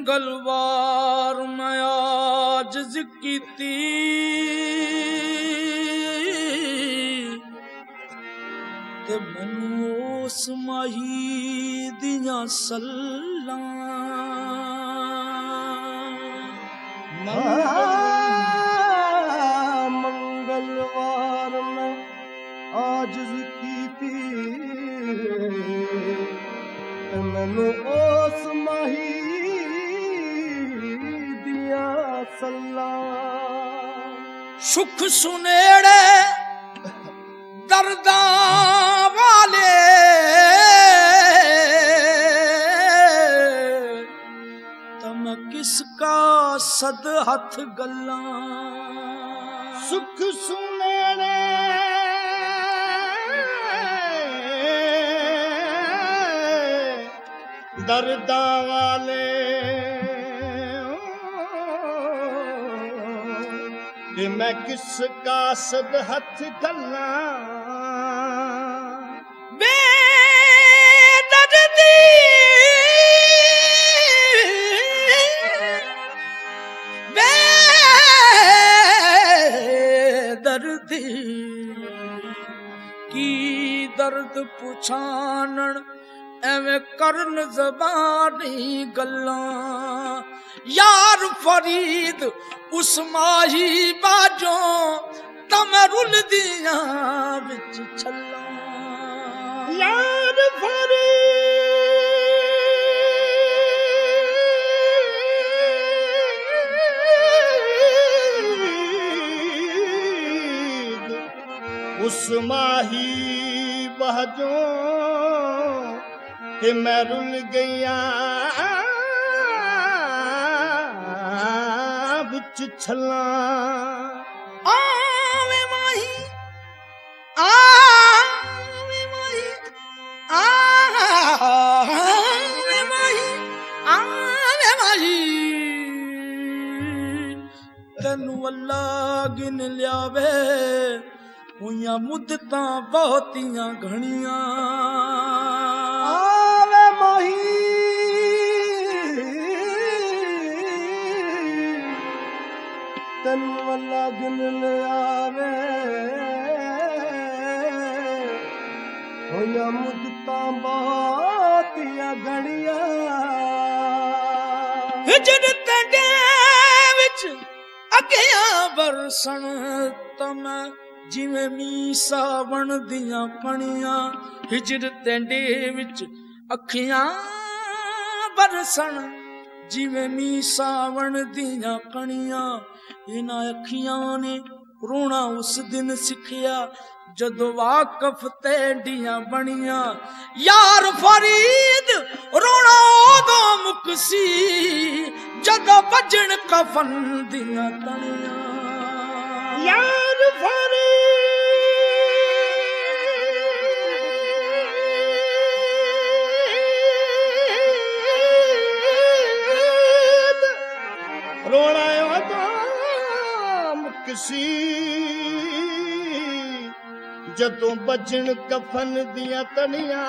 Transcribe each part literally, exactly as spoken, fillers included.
मंगलवार मैं आज कीती ते मैनू उस माही दियां सल्लां मंगलवार मैं आज कीती ते मैनू उस माही दियां सल्लां सुख सुनेड़े दर्दां वाले तम किसका सद हथ गल्लां सुख सुनेड़े दर्दां वाले कि मैं किस कासद हथ गल्लां बेदर्दी बेदर्दी की दर्द पुछानण एवें करन ज़बानी गल्लां यार फरीद उस माही बाजों तम रुल दियां विच छल्लां यार फरीद उस माही बाजों कि मैं रुल गया विच छल्लां आवे माही आवे माही आवे माही आवे माही तैनू अल्लाह गिन लियावे होइयां मुद्दतां बहुतियां घणियां आवे माही तैनू अल्लाह गिन लियावे होइयां मुद्दतां बहुतियां घणियां हिजरत दे विच अगियां बरसण तम जिवें मीं सावण दियां पणियां हिजरत दे विच अखियां बरसण जिवें मीं सावण दियां कणियां इन्हां अखियां ने रोना उस दिन सिखिया जदों वाकफ तेंडियां बणियां यार फरीद रोना उदों मुकसी जदों बजण कफन दियां तणियां यार फरीद रोना उदों मुकसी जदों बजण कफन दियां तणियां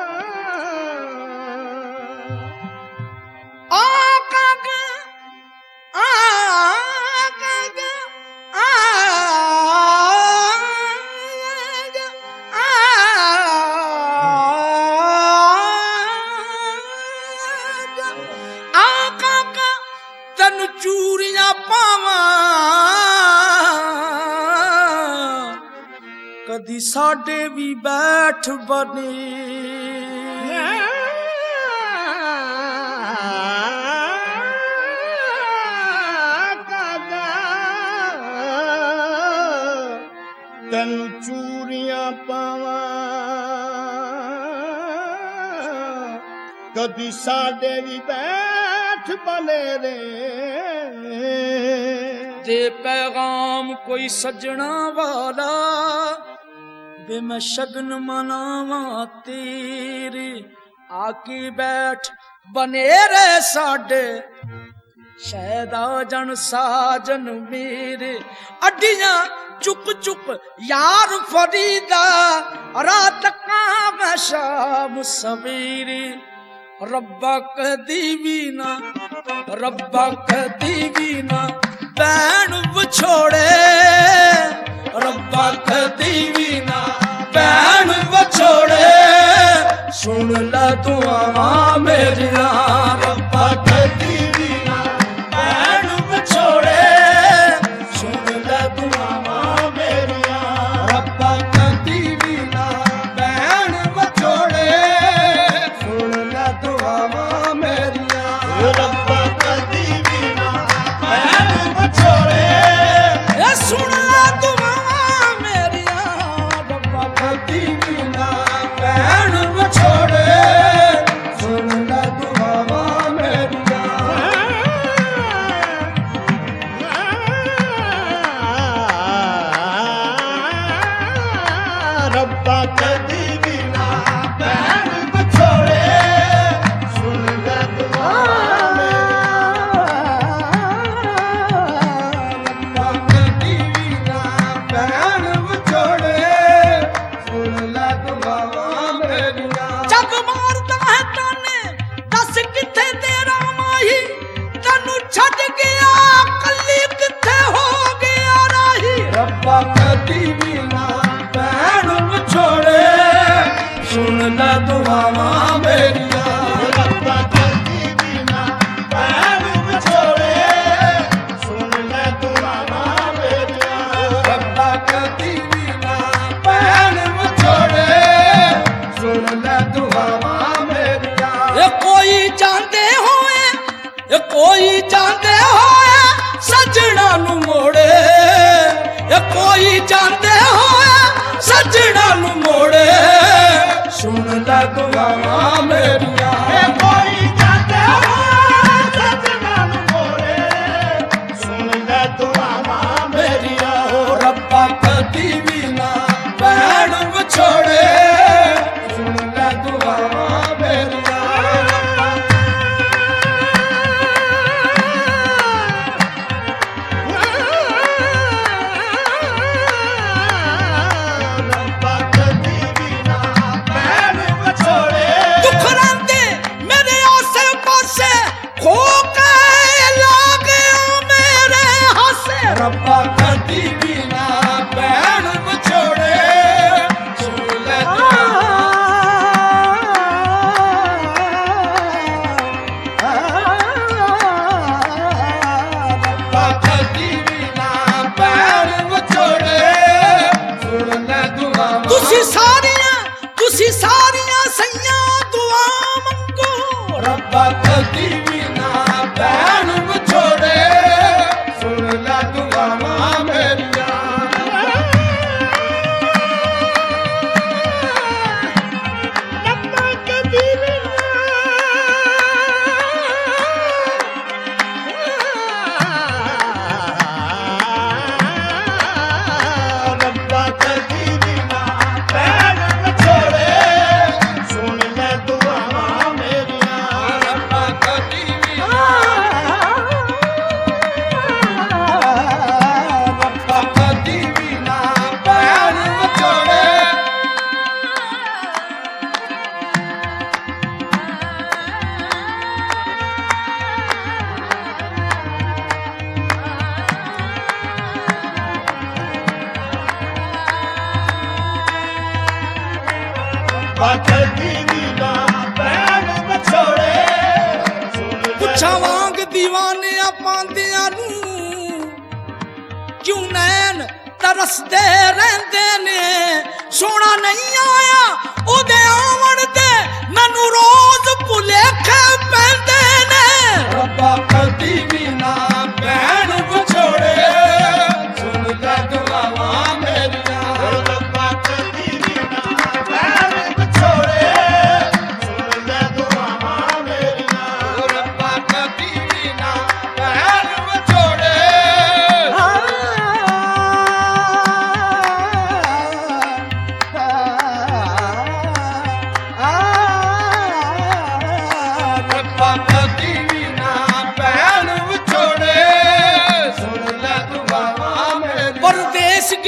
तन चूरियां पावां कदी साडे भी बैठ बने तन चूरियां पावां कदी साडे भी बैठ बने रे दे पैगाम कोई सजना वाला बे मैं शगन मनावा तेरे आके बैठ बने रे साडे शायद आ जन साजन मेरे अड्डियां चुक चुक यार फरीदा रात का शाम सवेरे रब्बा कदी भी ना ਰੱਬਾ ਕਦੀ ਵੀ ਨਾ ਭੈਣ ਵਿਛੋੜੇ, ਰੱਬਾ ਕਦੀ ਵੀ ਨਾ ਭੈਣ ਵਿਛੋੜੇ, ਸੁਣ ਲੈ ਦੁਆਵਾਂ ਮੇਰੀਆਂ। ਰੱਬਾ ਕਦੀ ਵੀ ਨਾ ਭੈਣ ਵਿਛੋੜੇ, ਸੁਣ ਲੈ ਦੁਆਵਾਂ ਮੇਰੀਆਂ। ਰੱਬਾ ਕਦੀ ਵੀ ਨਾ ਭੈਣ ਵਿਛੋੜੇ, ਸੁਣ ਲੈ ਦੁਆਵਾਂ ਮੇਰੀਆਂ। ਰੱਬਾ ਕਦੀ ਵੀ ਨਾ ਭੈਣ ਵਿਛੋੜੇ, ਇਹ ਸੁਣ ਲੈ ਦੁਆਵਾਂ ਮੇਰੀਆਂ। ਰੱਬਾ ਕਦੀ ਵੀ ਨਾ ਭੈਣ ਵਿਛੋੜੇ, ਸੁਣ ਲੈ ਦੁਆਵਾਂ ਮੇਰੀਆਂ। ਰੱਬਾ ਕਦੀ ਵੀ ਨਾ ਭੈਣ ਵਿਛੋੜੇ, ਸੁਣ ਲੈ ਦੁਆਵਾਂ ਰੱਬਾ ਕਦੀ ਵੀ ਨਾ ਭੈਣ ਵਿਛੋੜੇ, ਸੁਣ ਲੈ ਦੁਆਵਾਂ ਮੇਰੀਆਂ। ਜੱਗ ਮਾਰਦਾ ਹੈ ਤਾਨੇ, ਦੱਸ ਕਿੱਥੇ ਤੇਰਾ ਮਾਹੀ, ਤੈਨੂੰ ਛੱਡ ਗਿਆ ਕੱਲੀ ਕਿੱਥੇ ਹੋ ਗਿਆ ਰਾਹੀ। ਰੱਬਾ ਕਦੀ ਵੀ ਨਾ ਭੈਣ ਵਿਛੋੜੇ, ਸੁਣ ਲੈ ਦੁਆਵਾਂ ਮੇਰੀਆਂ। ਰੱਬਾ ਕਦੀ ਵੀ ਨਾ ਭੈਣ ਵਿਛੋੜੇ, ਸੁਣ ਲੈ ਦੁਆਵਾਂ ਮੇਰੀਆਂ। ਰੱਬਾ ਕਦੀ ਵੀ ਨਾ ਭੈਣ ਵਿਛੋੜੇ, ਸੁਣ ਲੈ ਦੁਆਵਾਂ ਮੇਰੀਆਂ। ਇਹ ਕੋਈ ਜਾਂਦੇ ਹੋਏ, ਇਹ ਕੋਈ ਜਾਂਦੇ ਹੋਏ ਸੱਜਣਾ ਨੂੰ ਮੋੜੇ, ਇਹ ਕੋਈ ਜਾਂਦੇ ਹੋਏ ਸੱਜਣਾ ਨੂੰ ਮੋੜੇ, ਸੁਣ ਲੈ ਦੁਆਵਾਂ ਮੇਰੀਆਂ। ਇਹ ਕੋਈ ਜਾਂਦੇ ਹੋਏ ਸੱਜਣਾ ਨੂੰ ਮੋੜੇ, ਸੁਣ ਲੈ ਦੁਆਵਾਂ ਮੇਰੀਆਂ। ਹੋ ਰੱਬਾ ਕਦੀ ਵੀ ਨਾ ਭੈਣ ਵਿਛੋੜੇ, ਸੁਣ ਲੈ ਦੁਆਵਾਂ ਮੇਰੀਆਂ। ਰੱਬਾ ਕਦੀ ਵੀ ਨਾ ਭੈਣ ਵਿਛੋੜੇ, ਦੁੱਖ ਰਹਿੰਦੇ ਮੇਰੇ ਆਸੇ ਪਾਸੇ, ਖੋ ਕੇ ਲਾ ਗਿਆ ਮੇਰੇ ਹਾਸੇ। ਰੱਬਾ ਕਦੀ ਵੀ ਨਾ ਭੈਣ ਵਿਛੋੜੇ, ਸੁਣ ਲੈ ਰੱਬਾ ਕਦੀ ਵੀ ਨਾ ਭੈਣ ਵਿਛੋੜੇ, ਸੁਣ ਲੈ ਦੁਆਵਾਂ। ਤੁਸੀਂ ਸਾਰੀਆਂ ਤੁਸੀਂ ਸਾਰੀਆਂ ਸਈਆਂ ਦੁਆ ਮੰਗੋ। ਰੱਬਾ ਕਦੀ ਵੀ ਨਾ ਭੈਣ ਵਿਛੋੜੇ, ਸੁਣ ਲੈ ਦੁਆਵਾਂ ਮੇਰੀਆਂ। ਰੱਬਾ ਕਦੀ ਵੀ ਰੱਬਾ ਕਦੀ ਵੀ ਨਾ ਭੈਣ ਵਿਛੋੜੇ, ਸੁਣ ਲੈ ਦੁਆਵਾਂ ਮੇਰੀਆਂ। ਰੱਬਾ ਕਦੀ ਵੀ ਨਾ ਰੱਬਾ ਕਦੀ ਵੀ ਨਾ ਭੈਣ ਵਿਛੋੜੇ, ਰੱਬਾ ਕਦੀ ਵੀ ਨਾ ਭੈਣ ਵਿਛੋੜੇ, ਸੁਣ ਲੈ ਪੁੱਛਾਂ ਵਾਂਗ ਦੀਵਾਨਿਆਂ ਪਾਂਦਿਆਂ ਨੂੰ, ਕਿਉਂ ਨੈਣ ਤਰਸਦੇ ਰਹਿੰਦੇ ਨੇ। ਸੋਹਣਾ ਨਹੀਂ ਆਇਆ ਉਹਦੇ ਆਵਣ ਤੇ, ਮੈਨੂੰ ਰੋਜ਼ ਭੁਲੇਖੇ ਪੈਂਦੇ ਨੇ। ਰੱਬਾ ਕਦੀ ਵੀ ਨਾ ਭੈਣ ਵਿਛੋੜੇ, ਸੁਣ ਲੈ ਦੁਆਵਾਂ ਮੇਰੀਆਂ। ਰੱਬਾ ਕਦੀ ਵੀ ਨਾ ਭੈਣ ਵਿਛੋੜੇ, ਸੁਣ ਲੈ ਦੁਆਵਾਂ ਮੇਰੀਆਂ। ਰੱਬਾ ਕਦੀ ਵੀ ਨਾ ਭੈਣ ਵਿਛੋੜੇ, ਰੱਬਾ ਕਦੀ ਵੀ ਨਾ ਭੈਣ ਵਿਛੋੜੇ, ਸੁਣ ਲੈ ਦੁਆਵਾਂ ਮੇਰੀਆਂ। ਪਰਦੇਸ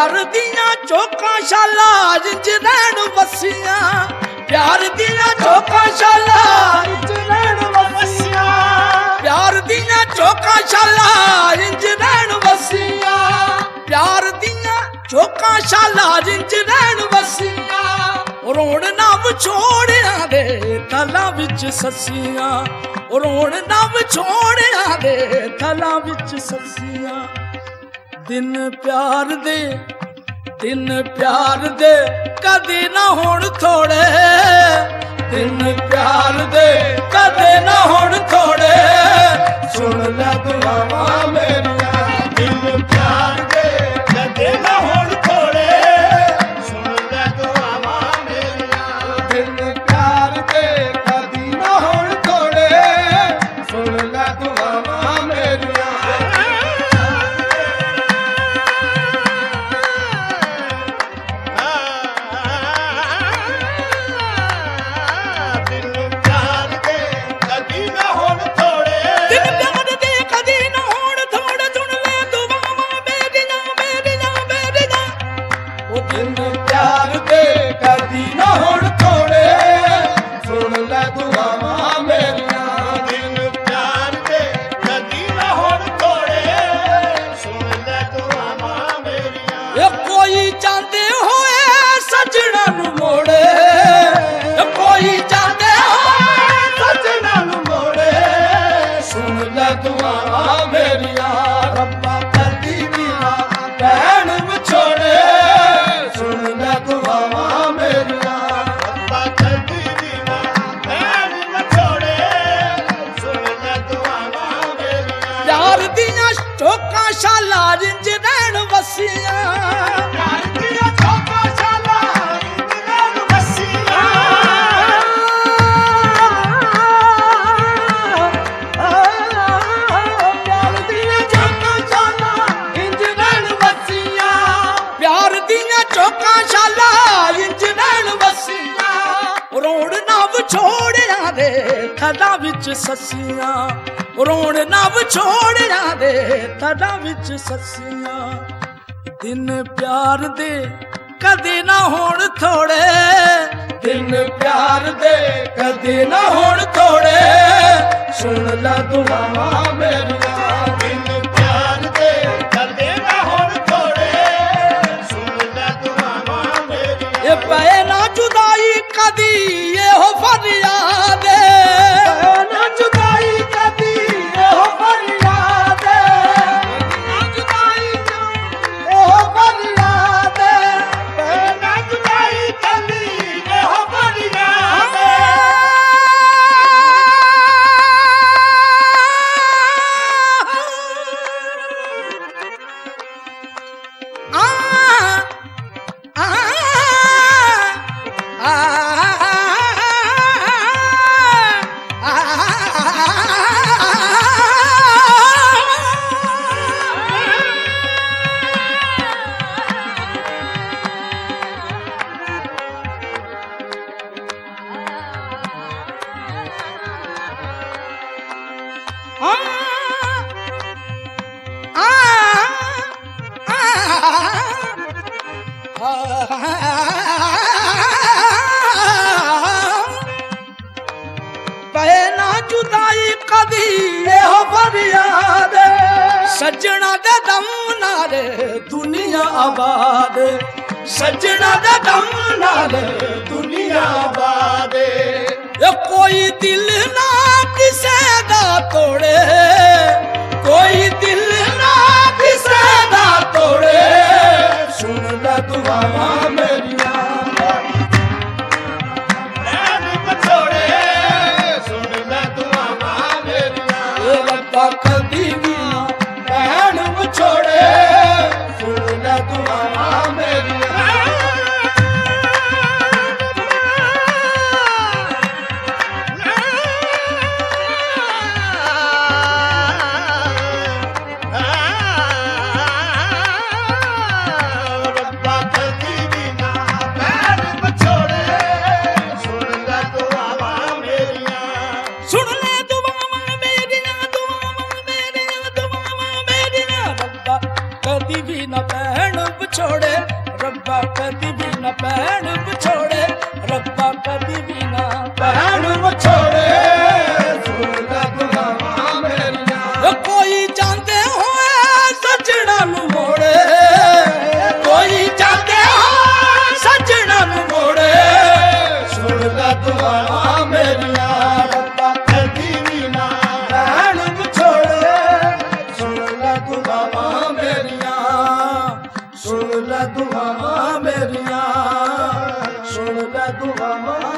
प्यार दियां चौकां शाला इंज रैन वसियां प्यार दियां चौकां शाला इंज रैन वसियां प्यार दियां चौकां शाला इंज रैन वसियां प्यार दियां चौकां शाला इंज रैन वसियां रोण ना विछोड़िया दे थलां विच ससियां रोण ना विछोड़िया दे थलां विच ससियां दिन प्यार दे दिन प्यार दे कदे ना होण थोड़े दिन प्यार दे कदे ना होण थोड़े सुन ले दुआवां मेरियां दिल प्यार दे कदे ना होण थोड़े सुन ले दुआवां मेरियां दिन प्यार दे कदी ना होण थोड़े सुन ले दुआवां मेरियां थलां विच ससियां रोण ना विछोड़िया दे थलां विच ससियां दिन प्यार दे कदे ना होण थोड़े दिन प्यार दे कदे ना होण थोड़े सुन ला दुआवां मेरियां दिन प्यार दे कदे ना होण थोड़े सुन ले दुआवां मेरियां ये पए ना जुदाई कदी ये हो फरियाद ना जुदाई कदी ये हो फरियाद ना जुदाई ये हो फरियाद ना जुदाई कदी ये हो फरियाद सजना दे दम नाले दुनिया आबाद सजना दे दम नाले दुनिया आबाद कोई दिल ना किसे दा तोड़े कोई दिल ना किसे दा तोड़े सुन ले दुआवां मेरियां नैन बछोड़े सुन ले दुआवां मेरियां रब्बा कदी भी ना नैन बछोड़े सुन ले दुआवां मेरियां ਭੈਣ ਵਿਛੋੜੇ ਰੱਬਾ ਕਦੀ ਵੀ ਨਾ ਭੈਣ ਵਿਛੋੜੇ ਸੁਣ ਲੈ ਦੁਆਵਾਂ ਮੇਰੀਆਂ ਕੋਈ ਜਾਂਦੇ ਹੋਏ ਸੱਜਣਾ ਨੂੰ ਮੋੜੇ ਕੋਈ ਜਾਂਦੇ ਹੋਏ ਸੱਜਣਾ ਨੂੰ ਮੋੜੇ ਸੁਣ ਲੈ ਦੁਆਵਾਂ ਮੇਰੀਆਂ ਰੱਬਾ ਕਦੀ ਵੀ ਨਾ ਭੈਣ ਵਿਛੋੜੇ ਸੁਣ ਲੈ ਦੁਆਵਾਂ ਮੇਰੀਆਂ ਸੁਣ ਲੈ ਦੁਆਵਾਂ ਮੇਰੀਆਂ ਸੁਣ ਲੈ ਦੁਆਵਾਂ